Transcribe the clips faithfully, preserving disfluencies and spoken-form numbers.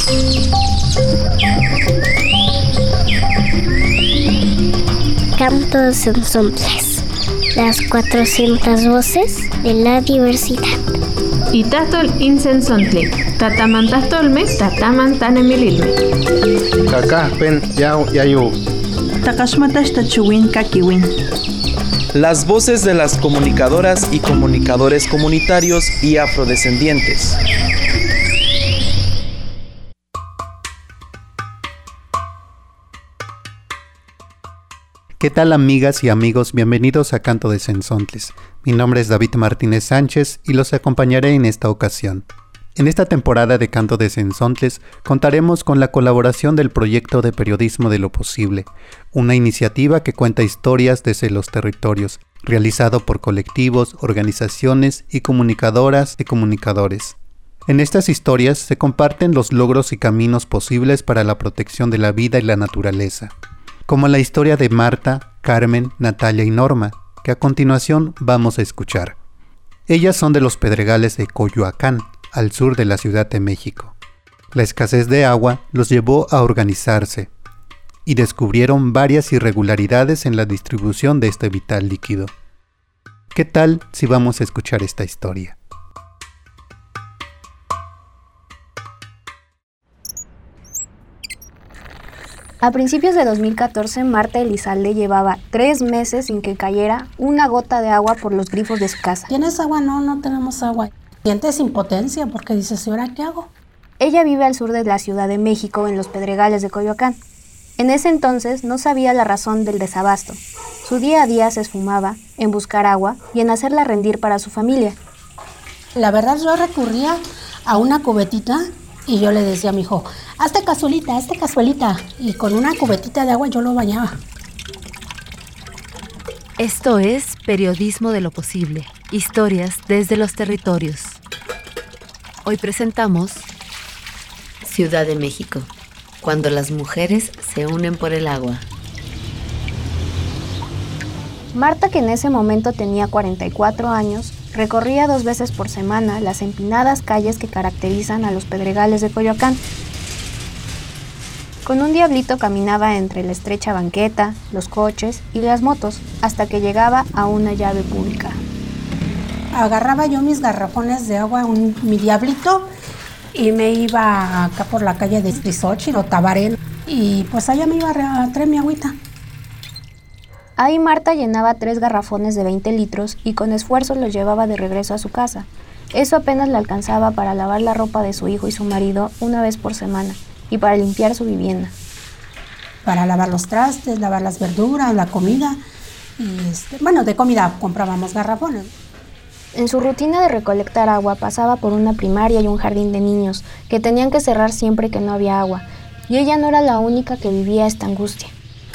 Cantos ensombres, las cuatrocientas voces de la diversidad. Itatol insensontli, tatamantastolme, tatamantanemililme. Kakajpen yau yayu. Takashmatash tachuwin kakiwin. Las voces de las comunicadoras y comunicadores comunitarios y afrodescendientes. ¿Qué tal, amigas y amigos? Bienvenidos a Canto de Sensontles. Mi nombre es David Martínez Sánchez y los acompañaré en esta ocasión. En esta temporada de Canto de Sensontles contaremos con la colaboración del Proyecto de Periodismo de lo Posible, una iniciativa que cuenta historias desde los territorios, realizado por colectivos, organizaciones y comunicadoras y comunicadores. En estas historias se comparten los logros y caminos posibles para la protección de la vida y la naturaleza, como la historia de Marta, Carmen, Natalia y Norma, que a continuación vamos a escuchar. Ellas son de los Pedregales de Coyoacán, al sur de la Ciudad de México. La escasez de agua los llevó a organizarse y descubrieron varias irregularidades en la distribución de este vital líquido. ¿Qué tal si vamos a escuchar esta historia? A principios de dos mil catorce, Marta Elizalde llevaba tres meses sin que cayera una gota de agua por los grifos de su casa. ¿Tienes agua? No, no tenemos agua. Sientes impotencia porque dices, ¿y ahora qué hago? Ella vive al sur de la Ciudad de México, en los Pedregales de Coyoacán. En ese entonces no sabía la razón del desabasto. Su día a día se esfumaba en buscar agua y en hacerla rendir para su familia. La verdad, yo recurría a una cubetita y yo le decía a mi hijo, hazte cazuelita, hazte cazuelita. Y con una cubetita de agua yo lo bañaba. Esto es Periodismo de lo Posible, historias desde los territorios. Hoy presentamos Ciudad de México, cuando las mujeres se unen por el agua. Marta, que en ese momento tenía cuarenta y cuatro años, recorría dos veces por semana las empinadas calles que caracterizan a los Pedregales de Coyoacán. Con un diablito caminaba entre la estrecha banqueta, los coches y las motos, hasta que llegaba a una llave pública. Agarraba yo mis garrafones de agua, un, mi diablito, y me iba acá por la calle de Trisóchil o Tabarén, y pues allá me iba a traer mi agüita. Ahí Marta llenaba tres garrafones de veinte litros y con esfuerzo los llevaba de regreso a su casa. Eso apenas le alcanzaba para lavar la ropa de su hijo y su marido una vez por semana y para limpiar su vivienda. Para lavar los trastes, lavar las verduras, la comida. Y este, bueno, de comida comprábamos garrafones. En su rutina de recolectar agua pasaba por una primaria y un jardín de niños que tenían que cerrar siempre que no había agua, y ella no era la única que vivía esta angustia.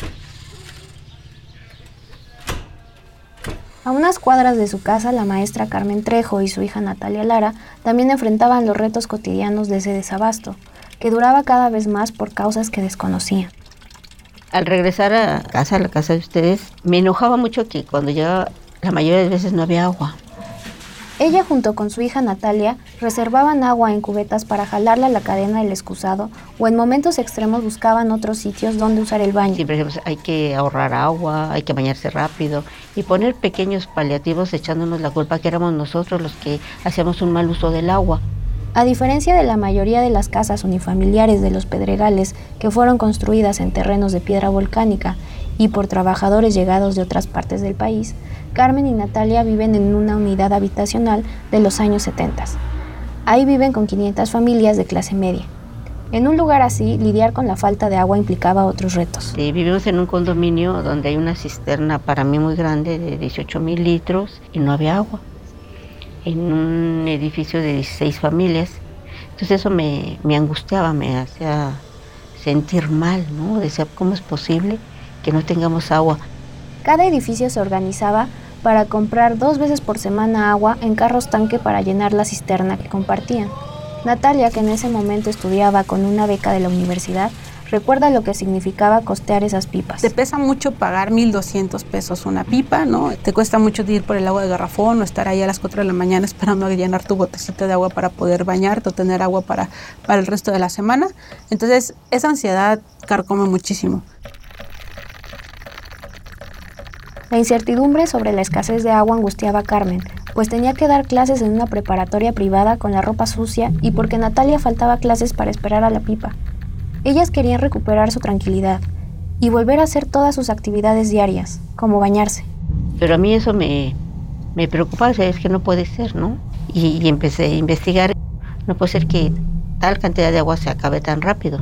A unas cuadras de su casa, la maestra Carmen Trejo y su hija Natalia Lara también enfrentaban los retos cotidianos de ese desabasto, que duraba cada vez más por causas que desconocían. Al regresar a casa, a la casa de ustedes, me enojaba mucho que cuando llegaba, la mayoría de veces no había agua. Ella junto con su hija Natalia reservaban agua en cubetas para jalarla a la cadena del excusado o en momentos extremos buscaban otros sitios donde usar el baño. Siempre decimos, hay que ahorrar agua, hay que bañarse rápido y poner pequeños paliativos echándonos la culpa que éramos nosotros los que hacíamos un mal uso del agua. A diferencia de la mayoría de las casas unifamiliares de los Pedregales que fueron construidas en terrenos de piedra volcánica y por trabajadores llegados de otras partes del país, Carmen y Natalia viven en una unidad habitacional de los años setenta. Ahí viven con quinientas familias de clase media. En un lugar así, lidiar con la falta de agua implicaba otros retos. Sí, vivimos en un condominio donde hay una cisterna para mí muy grande de dieciocho mil litros y no había agua. En un edificio de dieciséis familias. Entonces eso me, me angustiaba, me hacía sentir mal, ¿no? Decía, ¿cómo es posible que no tengamos agua? Cada edificio se organizaba para comprar dos veces por semana agua en carros tanque para llenar la cisterna que compartían. Natalia, que en ese momento estudiaba con una beca de la universidad, recuerda lo que significaba costear esas pipas. Te pesa mucho pagar mil doscientos pesos una pipa, ¿no? Te cuesta mucho ir por el agua de garrafón o estar ahí a las cuatro de la mañana esperando a llenar tu botecito de agua para poder bañarte o tener agua para, para el resto de la semana. Entonces, esa ansiedad carcome muchísimo. La incertidumbre sobre la escasez de agua angustiaba a Carmen, pues tenía que dar clases en una preparatoria privada con la ropa sucia y porque Natalia faltaba clases para esperar a la pipa. Ellas querían recuperar su tranquilidad y volver a hacer todas sus actividades diarias, como bañarse. Pero a mí eso me, me preocupaba, o sea, es que no puede ser, ¿no? Y, y empecé a investigar. No puede ser que tal cantidad de agua se acabe tan rápido.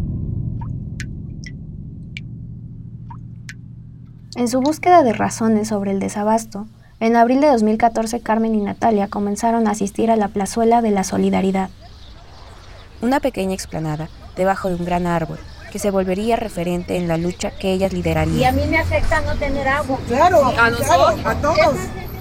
En su búsqueda de razones sobre el desabasto, en abril de dos mil catorce Carmen y Natalia comenzaron a asistir a la plazuela de la Solidaridad. Una pequeña explanada debajo de un gran árbol que se volvería referente en la lucha que ellas liderarían. Y a mí me afecta no tener agua. Claro, a nosotros, a todos.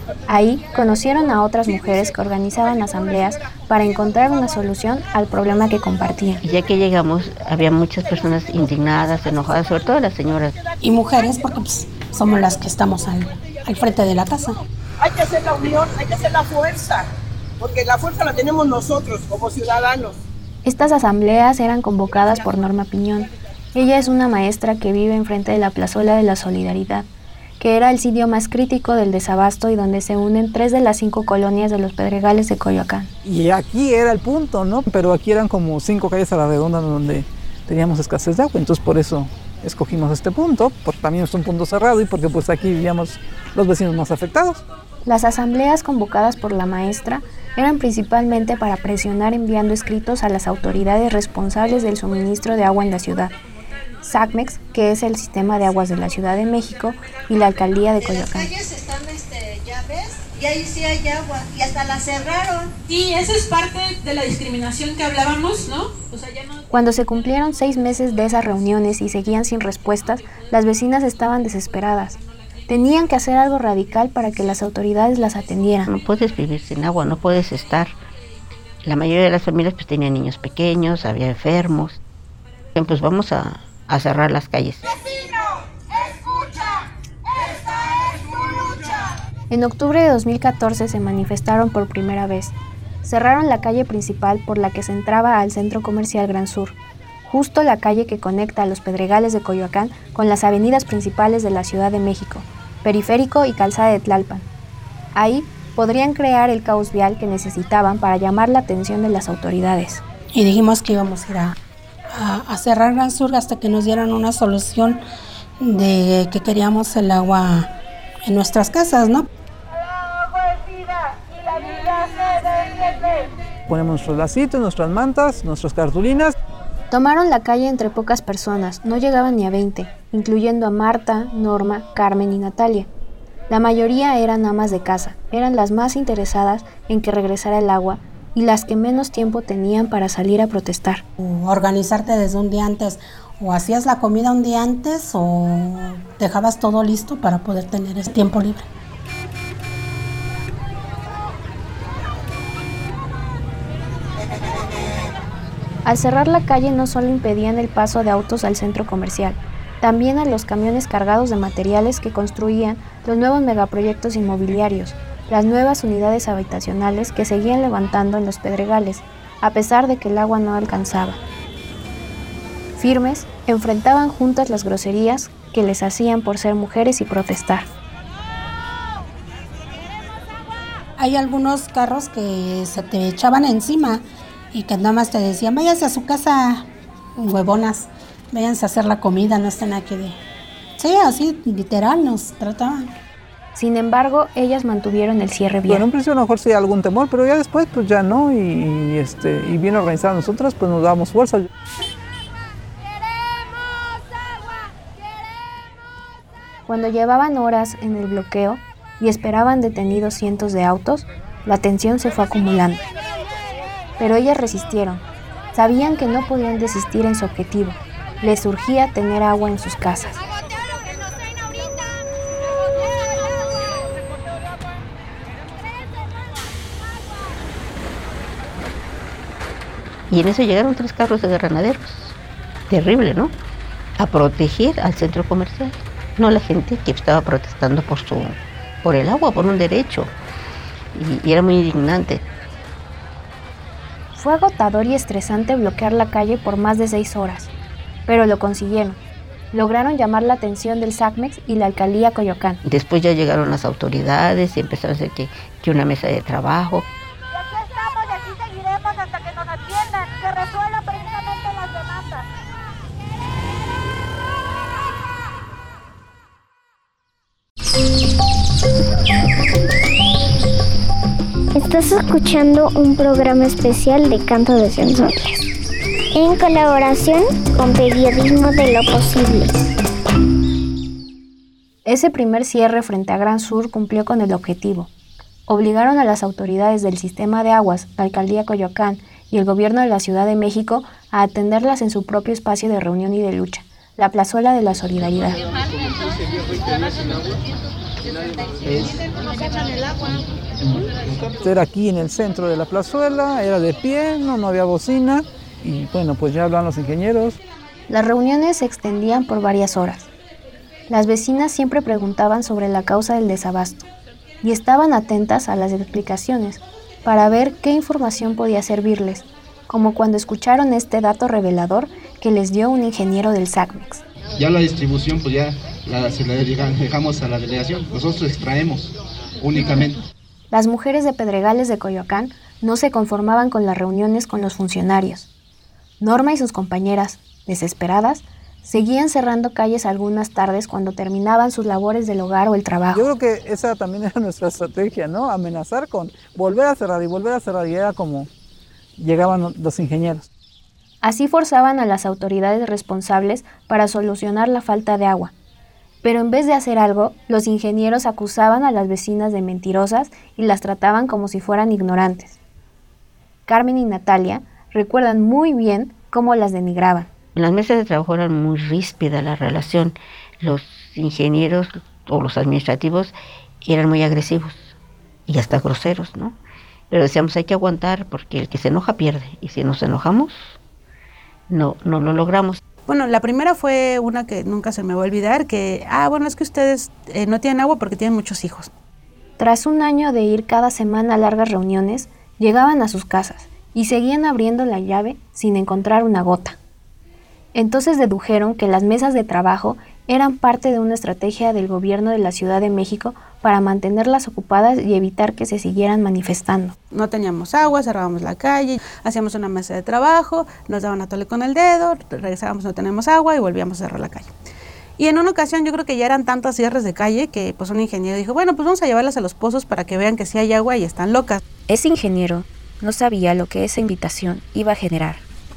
Ahí conocieron a otras mujeres que organizaban asambleas para encontrar una solución al problema que compartían. Y ya que llegamos, había muchas personas indignadas, enojadas, sobre todo las señoras. Y mujeres, porque pues, somos las que estamos al, al frente de la casa. Hay que hacer la unión, hay que hacer la fuerza, porque la fuerza la tenemos nosotros como ciudadanos. Estas asambleas eran convocadas por Norma Piñón. Ella es una maestra que vive enfrente de la plazuela de la Solidaridad, que era el sitio más crítico del desabasto y donde se unen tres de las cinco colonias de los Pedregales de Coyoacán. Y aquí era el punto, ¿no? Pero aquí eran como cinco calles a la redonda donde teníamos escasez de agua, entonces por eso escogimos este punto, porque también es un punto cerrado y porque pues aquí vivíamos los vecinos más afectados. Las asambleas convocadas por la maestra eran principalmente para presionar enviando escritos a las autoridades responsables del suministro de agua en la ciudad. SACMEX, que es el sistema de aguas de la Ciudad de México, y la alcaldía de Coyoacán. Las calles están, este, ya ves, y ahí sí hay agua, y hasta la cerraron. Sí, esa es parte de la discriminación que hablábamos, ¿no? O sea, ya no... Cuando se cumplieron seis meses de esas reuniones y seguían sin respuestas, las vecinas estaban desesperadas. Tenían que hacer algo radical para que las autoridades las atendieran. No puedes vivir sin agua, no puedes estar. La mayoría de las familias pues tenían niños pequeños, había enfermos. Pues vamos a, a cerrar las calles. ¡Vecino, escucha! ¡Esta es tu lucha! En octubre de dos mil catorce se manifestaron por primera vez. Cerraron la calle principal por la que se entraba al centro comercial Gran Sur, justo la calle que conecta a los Pedregales de Coyoacán con las avenidas principales de la Ciudad de México, Periférico y Calzada de Tlalpan. Ahí podrían crear el caos vial que necesitaban para llamar la atención de las autoridades. Y dijimos que íbamos a ir a, a, a cerrar Gran Sur hasta que nos dieran una solución de que queríamos el agua en nuestras casas, ¿no? Ponemos nuestros lacitos, nuestras mantas, nuestras cartulinas. Tomaron la calle entre pocas personas, no llegaban ni a veinte, incluyendo a Marta, Norma, Carmen y Natalia. La mayoría eran amas de casa, eran las más interesadas en que regresara el agua y las que menos tiempo tenían para salir a protestar. Organizarte desde un día antes, o hacías la comida un día antes o dejabas todo listo para poder tener ese tiempo libre. Al cerrar la calle no solo impedían el paso de autos al centro comercial, también a los camiones cargados de materiales que construían los nuevos megaproyectos inmobiliarios, las nuevas unidades habitacionales que seguían levantando en los Pedregales, a pesar de que el agua no alcanzaba. Firmes, enfrentaban juntas las groserías que les hacían por ser mujeres y protestar. Hay algunos carros que se te echaban encima y que nada más te decían, váyanse a su casa, huevonas, váyanse a hacer la comida, no estén aquí de... Sí, así, literal, nos trataban. Sin embargo, ellas mantuvieron el cierre bien. Bueno, en un principio a lo mejor sí algún temor, pero ya después pues ya no, y, y, este, y bien organizadas nosotras, pues nos dábamos fuerza. Cuando llevaban horas en el bloqueo y esperaban detenidos cientos de autos, la tensión se fue acumulando. Pero ellas resistieron. Sabían que no podían desistir en su objetivo. Les urgía tener agua en sus casas. Y en eso llegaron tres carros de granaderos. terrible, ¿no? A proteger al centro comercial, no a la gente que estaba protestando por su, por el agua, por un derecho. Y, y era muy indignante. Fue agotador y estresante bloquear la calle por más de seis horas, pero lo consiguieron. Lograron llamar la atención del SACMEX y la alcaldía Coyoacán. Después ya llegaron las autoridades y empezaron a hacer que, que una mesa de trabajo. Y aquí estamos y aquí seguiremos hasta que nos atiendan, que resuelvan precisamente las demandas. Estás escuchando un programa especial de Canto de Sensontles, en colaboración con Periodismo de lo Posible. Ese primer cierre frente a Gran Sur cumplió con el objetivo. Obligaron a las autoridades del sistema de aguas, la alcaldía Coyoacán y el gobierno de la Ciudad de México a atenderlas en su propio espacio de reunión y de lucha, la Plazuela de la Solidaridad. Era aquí en el centro de la plazuela, era de pie, no, no había bocina y bueno, pues ya hablan los ingenieros. Las reuniones se extendían por varias horas. Las vecinas siempre preguntaban sobre la causa del desabasto y estaban atentas a las explicaciones para ver qué información podía servirles, como cuando escucharon este dato revelador que les dio un ingeniero del SACMEX. Ya la distribución pues ya la, se la dejamos a la delegación, nosotros extraemos únicamente. Las mujeres de Pedregales de Coyoacán no se conformaban con las reuniones con los funcionarios. Norma y sus compañeras, desesperadas, seguían cerrando calles algunas tardes cuando terminaban sus labores del hogar o el trabajo. Yo creo que esa también era nuestra estrategia, ¿no? Amenazar con volver a cerrar y volver a cerrar, y era como llegaban los ingenieros. Así forzaban a las autoridades responsables para solucionar la falta de agua. Pero en vez de hacer algo, los ingenieros acusaban a las vecinas de mentirosas y las trataban como si fueran ignorantes. Carmen y Natalia recuerdan muy bien cómo las denigraban. En las mesas de trabajo era muy ríspida la relación. Los ingenieros o los administrativos eran muy agresivos y hasta groseros, ¿no? Pero decíamos, hay que aguantar porque el que se enoja pierde. Y si nos enojamos, no, no lo logramos. Bueno, la primera fue una que nunca se me va a olvidar, que, ah, bueno, es que ustedes eh, no tienen agua porque tienen muchos hijos. Tras un año de ir cada semana a largas reuniones, llegaban a sus casas y seguían abriendo la llave sin encontrar una gota. Entonces dedujeron que las mesas de trabajo eran parte de una estrategia del gobierno de la Ciudad de México para mantenerlas ocupadas y evitar que se siguieran manifestando. No teníamos agua, cerrábamos la calle, hacíamos una mesa de trabajo, nos daban a tole con el dedo, regresábamos, no tenemos agua y volvíamos a cerrar la calle. Y en una ocasión yo creo que ya eran tantas cierres de calle que pues un ingeniero dijo, bueno, pues vamos a llevarlas a los pozos para que vean que sí hay agua y están locas. Ese ingeniero no sabía lo que esa invitación iba a generar.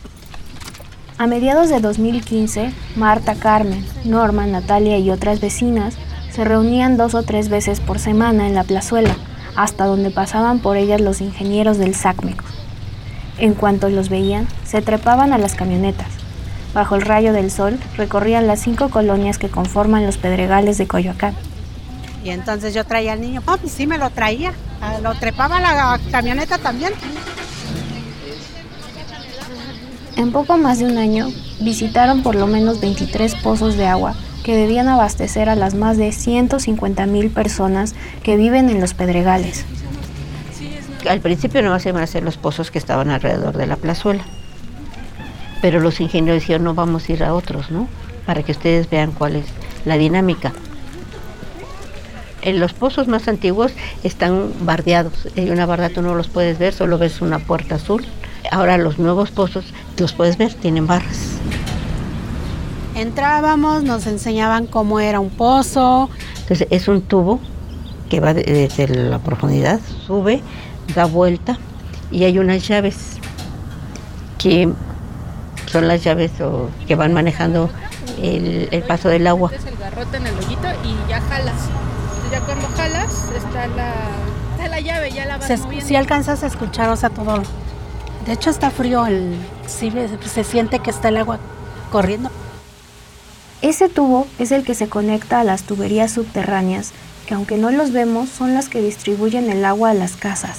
A mediados de dos mil quince, Marta, Carmen, Norma, Natalia y otras vecinas se reunían dos o tres veces por semana en la plazuela, hasta donde pasaban por ellas los ingenieros del SACMEX. En cuanto los veían, se trepaban a las camionetas. Bajo el rayo del sol, recorrían las cinco colonias que conforman los Pedregales de Coyoacán. Y entonces yo traía al niño, oh, pues sí me lo traía, lo trepaba a la camioneta también. En poco más de un año, visitaron por lo menos veintitrés pozos de agua que debían abastecer a las más de ciento cincuenta mil personas que viven en los Pedregales. Al principio no se iban a hacer los pozos que estaban alrededor de la plazuela, pero los ingenieros dijeron, no, vamos a ir a otros, ¿no? Para que ustedes vean cuál es la dinámica. En los pozos más antiguos están bardeados, hay una barda, tú no los puedes ver, solo ves una puerta azul. Ahora los nuevos pozos, los puedes ver, tienen barras. Entrábamos, nos enseñaban cómo era un pozo. Entonces es un tubo que va desde la profundidad, sube, da vuelta y hay unas llaves que son las llaves o, que van manejando el, el paso del agua. Es el garrote en el hoyito y ya jalas. Entonces ya cuando jalas está la, está la llave, ya la vas se, moviendo. Si alcanzas a escuchar, o sea, todo. De hecho está frío, el, sí, se siente que está el agua corriendo. Ese tubo es el que se conecta a las tuberías subterráneas, que aunque no los vemos, son las que distribuyen el agua a las casas.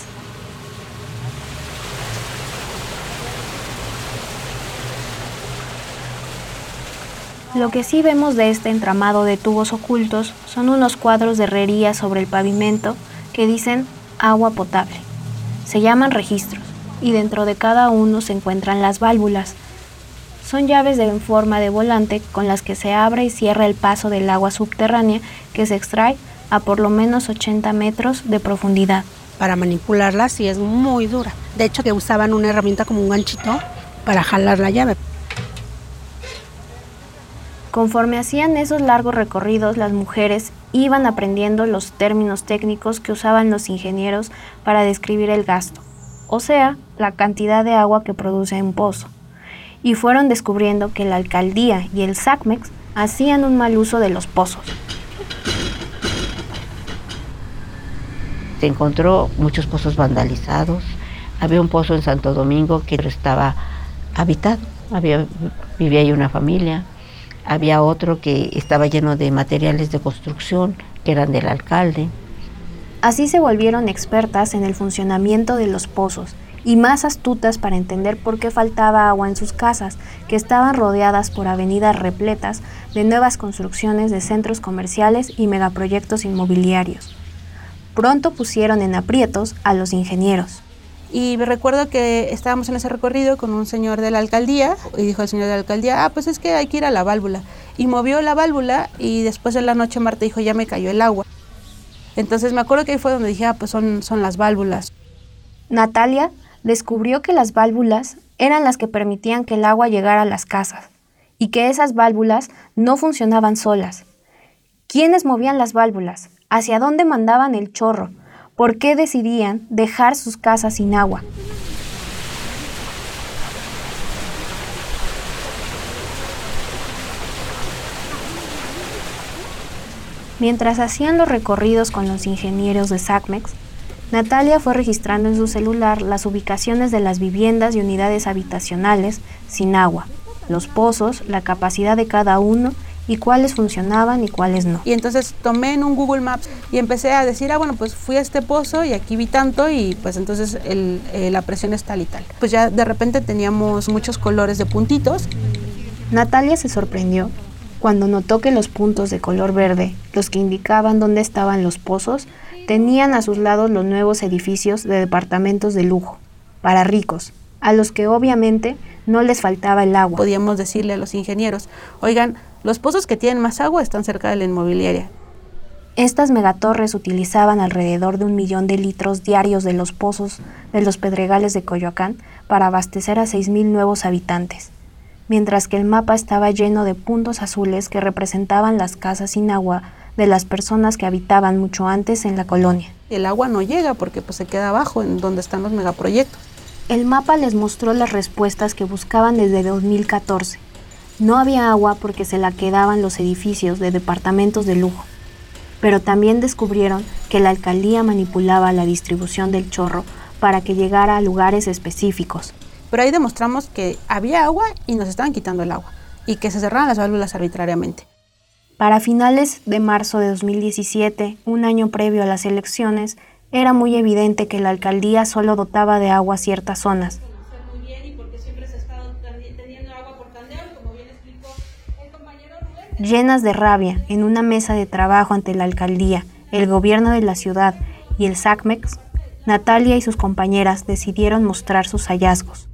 Lo que sí vemos de este entramado de tubos ocultos son unos cuadros de herrería sobre el pavimento que dicen agua potable. Se llaman registros y dentro de cada uno se encuentran las válvulas. Son llaves de, en forma de volante con las que se abre y cierra el paso del agua subterránea que se extrae a por lo menos ochenta metros de profundidad. Para manipularla sí es muy dura. De hecho, que usaban una herramienta como un ganchito para jalar la llave. Conforme hacían esos largos recorridos, las mujeres iban aprendiendo los términos técnicos que usaban los ingenieros para describir el gasto, o sea, la cantidad de agua que produce un pozo. Y fueron descubriendo que la alcaldía y el SACMEX hacían un mal uso de los pozos. Se encontró muchos pozos vandalizados. Había un pozo en Santo Domingo que estaba habitado, había, vivía ahí una familia. Había otro que estaba lleno de materiales de construcción que eran del alcalde. Así se volvieron expertas en el funcionamiento de los pozos y más astutas para entender por qué faltaba agua en sus casas, que estaban rodeadas por avenidas repletas de nuevas construcciones de centros comerciales y megaproyectos inmobiliarios. Pronto pusieron en aprietos a los ingenieros. Y me recuerdo que estábamos en ese recorrido con un señor de la alcaldía y dijo el señor de la alcaldía, ah, pues es que hay que ir a la válvula. Y movió la válvula y después en la noche Marta dijo, ya me cayó el agua. Entonces me acuerdo que ahí fue donde dije, ah, pues son, son las válvulas. Natalia descubrió que las válvulas eran las que permitían que el agua llegara a las casas y que esas válvulas no funcionaban solas. ¿Quiénes movían las válvulas? ¿Hacia dónde mandaban el chorro? ¿Por qué decidían dejar sus casas sin agua? Mientras hacían los recorridos con los ingenieros de SACMEX, Natalia fue registrando en su celular las ubicaciones de las viviendas y unidades habitacionales sin agua, los pozos, la capacidad de cada uno y cuáles funcionaban y cuáles no. Y entonces tomé en un Google Maps y empecé a decir, ah, bueno, pues fui a este pozo y aquí vi tanto y pues entonces el, eh, la presión es tal y tal. Pues ya de repente teníamos muchos colores de puntitos. Natalia se sorprendió cuando notó que los puntos de color verde, los que indicaban dónde estaban los pozos, tenían a sus lados los nuevos edificios de departamentos de lujo, para ricos, a los que obviamente no les faltaba el agua. Podíamos decirle a los ingenieros, oigan, los pozos que tienen más agua están cerca de la inmobiliaria. Estas megatorres utilizaban alrededor de un millón de litros diarios de los pozos de los Pedregales de Coyoacán para abastecer a seis mil nuevos habitantes, mientras que el mapa estaba lleno de puntos azules que representaban las casas sin agua de las personas que habitaban mucho antes en la colonia. El agua no llega porque pues, se queda abajo, en donde están los megaproyectos. El mapa les mostró las respuestas que buscaban desde dos mil catorce. No había agua porque se la quedaban los edificios de departamentos de lujo, pero también descubrieron que la alcaldía manipulaba la distribución del chorro para que llegara a lugares específicos. Pero ahí demostramos que había agua y nos estaban quitando el agua, y que se cerraban las válvulas arbitrariamente. Para finales de marzo de dos mil diecisiete, un año previo a las elecciones, era muy evidente que la alcaldía solo dotaba de agua ciertas zonas. Llenas de rabia, en una mesa de trabajo ante la alcaldía, el gobierno de la ciudad y el SACMEX, Natalia y sus compañeras decidieron mostrar sus hallazgos.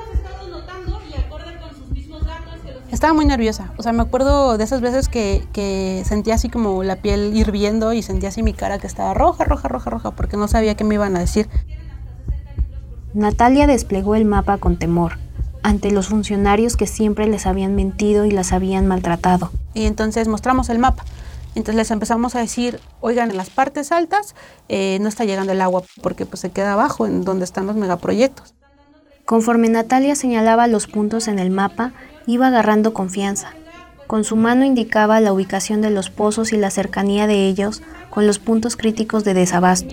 Estaba muy nerviosa, o sea, me acuerdo de esas veces que, que sentía así como la piel hirviendo y sentía así mi cara que estaba roja, roja, roja, roja, porque no sabía qué me iban a decir. Natalia desplegó el mapa con temor, ante los funcionarios que siempre les habían mentido y las habían maltratado. Y entonces mostramos el mapa. Entonces les empezamos a decir, oigan, en las partes altas eh, no está llegando el agua porque pues, se queda abajo, en donde están los megaproyectos. Conforme Natalia señalaba los puntos en el mapa, iba agarrando confianza. Con su mano indicaba la ubicación de los pozos y la cercanía de ellos con los puntos críticos de desabasto.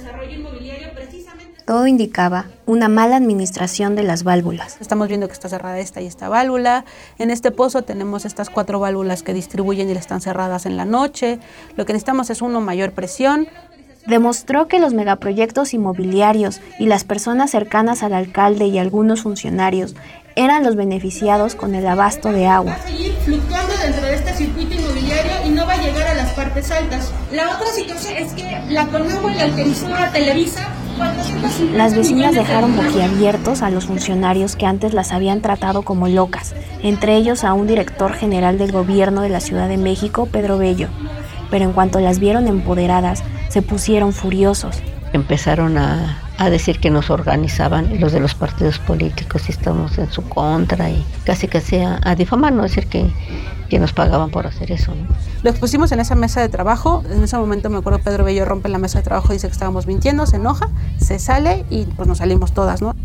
Todo indicaba una mala administración de las válvulas. Estamos viendo que está cerrada esta y esta válvula. En este pozo tenemos estas cuatro válvulas que distribuyen y están cerradas en la noche. Lo que necesitamos es una mayor presión. Demostró que los megaproyectos inmobiliarios y las personas cercanas al alcalde y algunos funcionarios eran los beneficiados con el abasto de agua. fluctuando dentro de este circuito inmobiliario y no va a llegar a las partes altas. La otra situación es que la Conagua le autorizó a Televisa cuatrocientos cincuenta Las vecinas millones de dejaron dólares. boquiabiertos a los funcionarios que antes las habían tratado como locas, entre ellos a un director general del gobierno de la Ciudad de México, Pedro Bello. Pero en cuanto las vieron empoderadas, se pusieron furiosos. Empezaron a, a decir que nos organizaban los de los partidos políticos y estamos en su contra y casi casi a, a difamarnos, decir que, que nos pagaban por hacer eso, ¿no? Lo expusimos en esa mesa de trabajo. En ese momento me acuerdo Pedro Bello rompe la mesa de trabajo, dice que estábamos mintiendo, se enoja, se sale y pues nos salimos todas, ¿no?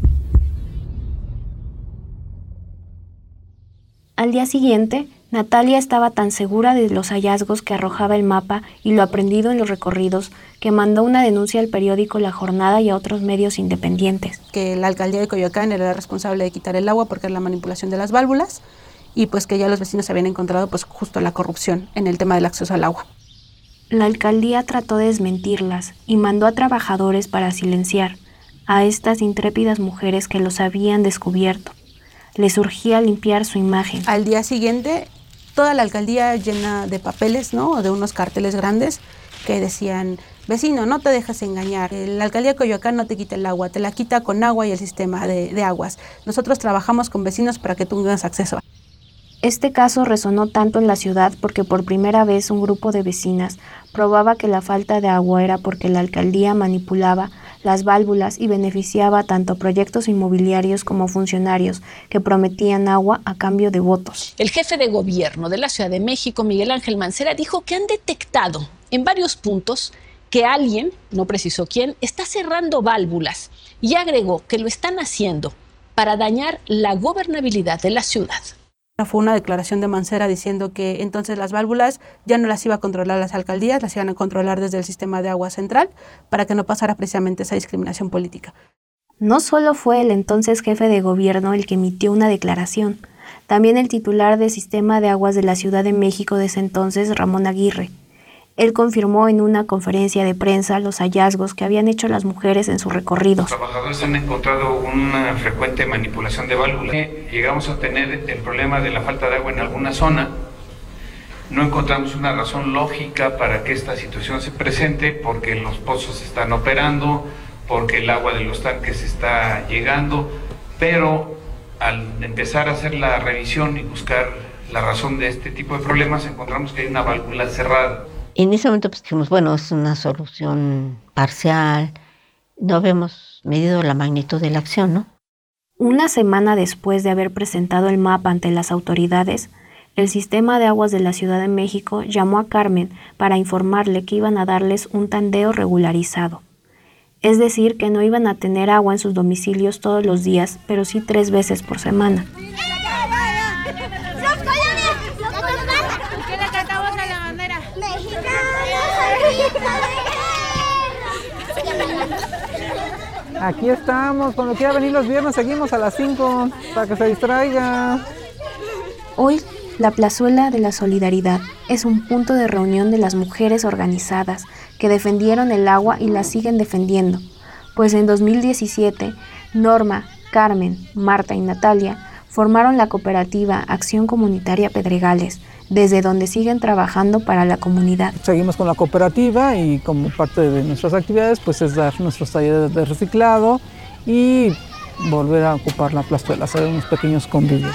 Al día siguiente, Natalia estaba tan segura de los hallazgos que arrojaba el mapa y lo aprendido en los recorridos que mandó una denuncia al periódico La Jornada y a otros medios independientes. Que la alcaldía de Coyoacán era la responsable de quitar el agua porque era la manipulación de las válvulas y pues que ya los vecinos habían encontrado pues justo la corrupción en el tema del acceso al agua. La alcaldía trató de desmentirlas y mandó a trabajadores para silenciar a estas intrépidas mujeres que los habían descubierto. Les urgía limpiar su imagen. Al día siguiente, toda la alcaldía llena de papeles, ¿no? De unos carteles grandes que decían: vecino, no te dejes engañar, la alcaldía de Coyoacán no te quita el agua, te la quita con agua y el sistema de, de aguas. Nosotros trabajamos con vecinos para que tú tengas acceso. Este caso resonó tanto en la ciudad porque por primera vez un grupo de vecinas probaba que la falta de agua era porque la alcaldía manipulaba las válvulas y beneficiaba tanto proyectos inmobiliarios como funcionarios que prometían agua a cambio de votos. El jefe de gobierno de la Ciudad de México, Miguel Ángel Mancera, dijo que han detectado en varios puntos que alguien, no precisó quién, está cerrando válvulas y agregó que lo están haciendo para dañar la gobernabilidad de la ciudad. Fue una declaración de Mancera diciendo que entonces las válvulas ya no las iba a controlar las alcaldías, las iban a controlar desde el sistema de agua central para que no pasara precisamente esa discriminación política. No solo fue el entonces jefe de gobierno el que emitió una declaración, también el titular del sistema de aguas de la Ciudad de México de ese entonces, Ramón Aguirre. Él confirmó en una conferencia de prensa los hallazgos que habían hecho las mujeres en sus recorridos. Los trabajadores han encontrado una frecuente manipulación de válvulas. Llegamos a tener el problema de la falta de agua en alguna zona. No encontramos una razón lógica para que esta situación se presente, porque los pozos están operando, porque el agua de los tanques está llegando, pero al empezar a hacer la revisión y buscar la razón de este tipo de problemas, encontramos que hay una válvula cerrada. En ese momento pues dijimos, bueno, es una solución parcial, no habíamos medido la magnitud de la acción, ¿no? Una semana después de haber presentado el mapa ante las autoridades, el Sistema de Aguas de la Ciudad de México llamó a Carmen para informarle que iban a darles un tandeo regularizado. Es decir, que no iban a tener agua en sus domicilios todos los días, pero sí tres veces por semana. ¿Qué le cantamos a la bandera? Aquí estamos, cuando quiera venir los viernes seguimos a las cinco para que se distraiga. Hoy, la Plazuela de la Solidaridad es un punto de reunión de las mujeres organizadas que defendieron el agua y la siguen defendiendo, pues en dos mil diecisiete, Norma, Carmen, Marta y Natalia formaron la cooperativa Acción Comunitaria Pedregales, desde donde siguen trabajando para la comunidad. Seguimos con la cooperativa y como parte de nuestras actividades pues es dar nuestros talleres de reciclado y volver a ocupar la plazuela, hacer unos pequeños convivios.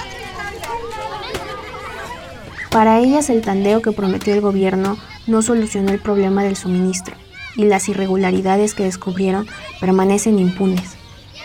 Para ellas el tandeo que prometió el gobierno no solucionó el problema del suministro y las irregularidades que descubrieron permanecen impunes.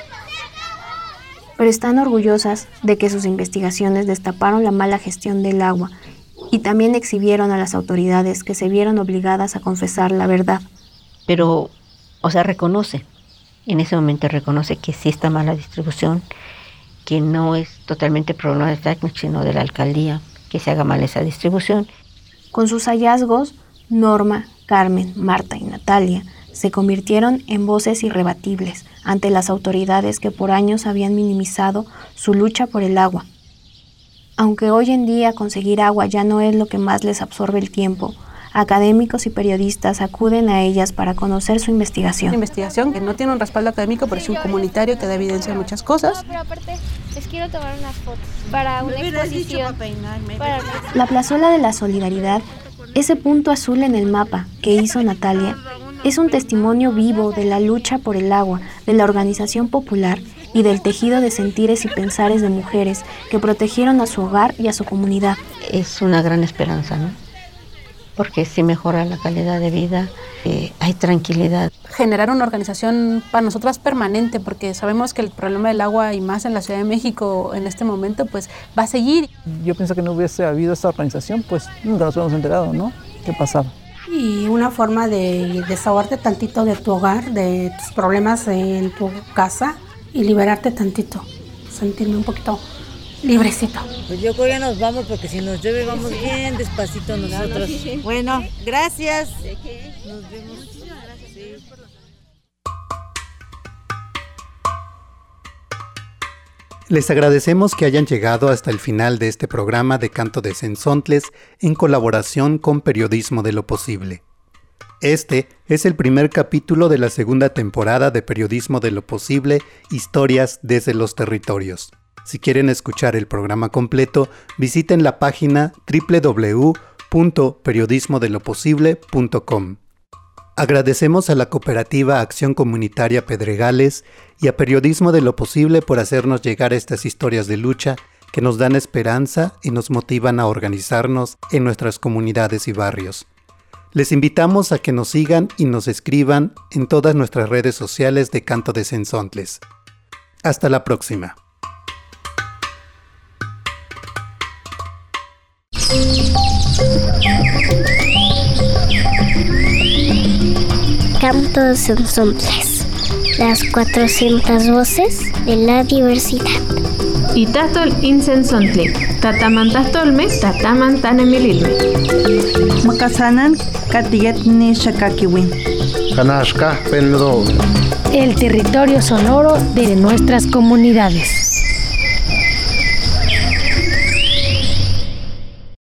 Pero están orgullosas de que sus investigaciones destaparon la mala gestión del agua y también exhibieron a las autoridades que se vieron obligadas a confesar la verdad. Pero, o sea, reconoce, en ese momento reconoce que sí está mala distribución, que no es totalmente problema del técnico, sino de la alcaldía, que se haga mal esa distribución. Con sus hallazgos, Norma, Carmen, Marta y Natalia se convirtieron en voces irrebatibles ante las autoridades que por años habían minimizado su lucha por el agua. Aunque hoy en día conseguir agua ya no es lo que más les absorbe el tiempo, académicos y periodistas acuden a ellas para conocer su investigación. Una investigación que no tiene un respaldo académico, pero es un comunitario que da evidencia de muchas cosas. No, pero aparte Les quiero tomar unas fotos para una exposición. Para... La plazuela de la Solidaridad, ese punto azul en el mapa que hizo Natalia, es un testimonio vivo de la lucha por el agua, de la organización popular y del tejido de sentires y pensares de mujeres que protegieron a su hogar y a su comunidad. Es una gran esperanza, ¿no? Porque sí mejora la calidad de vida, eh, hay tranquilidad. Generar una organización para nosotras permanente, porque sabemos que el problema del agua, y más en la Ciudad de México en este momento, pues va a seguir. Yo pienso que no hubiese habido esta organización, pues nunca nos hubiéramos enterado, ¿no? ¿Qué pasaba? Y una forma de desahogarte tantito de tu hogar, de tus problemas en tu casa y liberarte tantito, sentirme un poquito librecito. Pues yo creo que ya nos vamos porque si nos llueve vamos bien despacito nosotros. Bueno, gracias. Nos vemos. Les agradecemos que hayan llegado hasta el final de este programa de Canto de Cenzontles en colaboración con Periodismo de lo Posible. Este es el primer capítulo de la segunda temporada de Periodismo de lo Posible, Historias desde los Territorios. Si quieren escuchar el programa completo, visiten la página doble u doble u doble u punto periodismo de lo posible punto com. Agradecemos a la Cooperativa Acción Comunitaria Pedregales y a Periodismo de lo Posible por hacernos llegar estas historias de lucha que nos dan esperanza y nos motivan a organizarnos en nuestras comunidades y barrios. Les invitamos a que nos sigan y nos escriban en todas nuestras redes sociales de Canto de Cenzontles. Hasta la próxima. Canto de Cenzontles, las cuatrocientas voces de la diversidad. Itatol Incenzontli, tatamantastolme, tatamantanemililme. Makasanan, katiyetni shakakiwin. Kanashka, penlo. El territorio sonoro de nuestras comunidades.